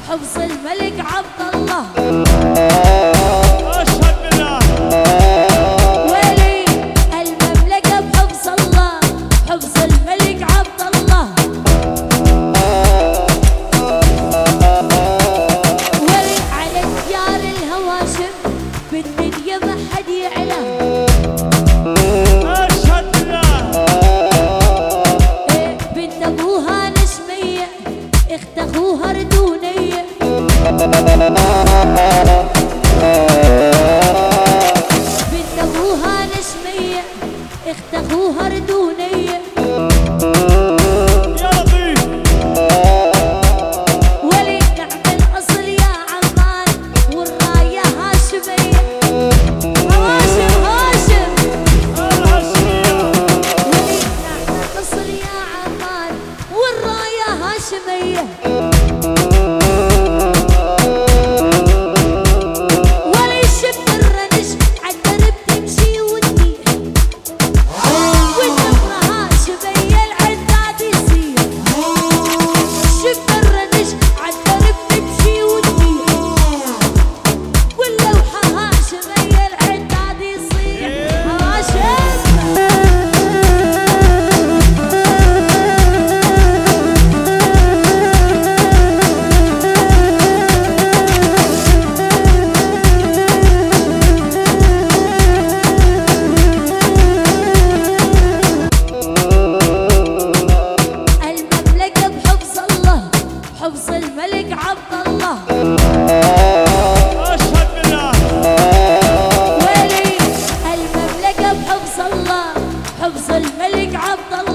حفظ الملك عبد الله. أشهد بالله. ولي المملكة بحفظ الله، حفظ الملك عبد الله. ولي على ديار الهواشم بالدنيا ما حد يعلم. أشهد بالله. بنت ابوها نشمية، اخت اخوها ردونية. بنت ابوها نشمية، اخت اخوها ردونية. يا لطيف. ولي نعم الاصل يا عمان والراية هاشمية. هاشم هاشم. الهاشمية. ولي نعم الاصل يا عمان والراية هاشمية. ولي شب الردش عالدرب تمشي وتطير، والنبرة هاشمية العداد يصير. شب الردش عالدرب تمشي وتطير، واللوحة هاشمية العداد يصير. هاشم. المملكة بحفظ الله، حفظ الملك عبد الله. أشهد بالله. ولي المملكة بحفظ الله، حفظ الملك عبد الله.